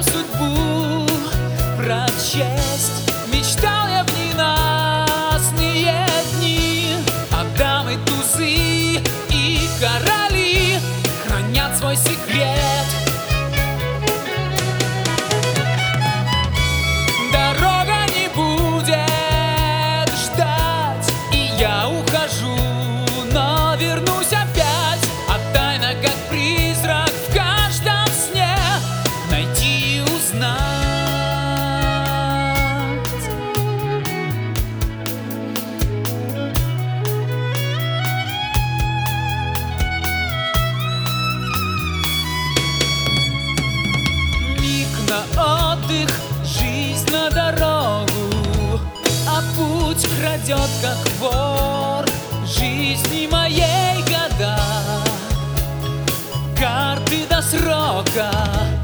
судьбу прочесть. Мечтал я в ненастные дни, а дамы, тузы и короли хранят свой секрет. Дорога не будет ждать, и я ухожу, но вернусь опять. А тайна, как призрак в каждом сне, найти и узнать. Миг на отдых, жизнь на дорогу, а путь крадет, как вор, жизни моей года. Карты до срока